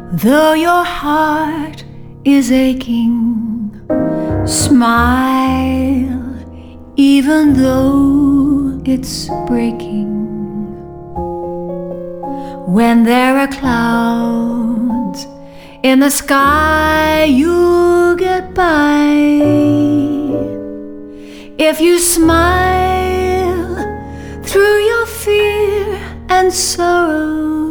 Though your heart is aching, smile even though it's breaking. When there are clouds in the sky, you'll get by. If you smile through your fear and sorrow,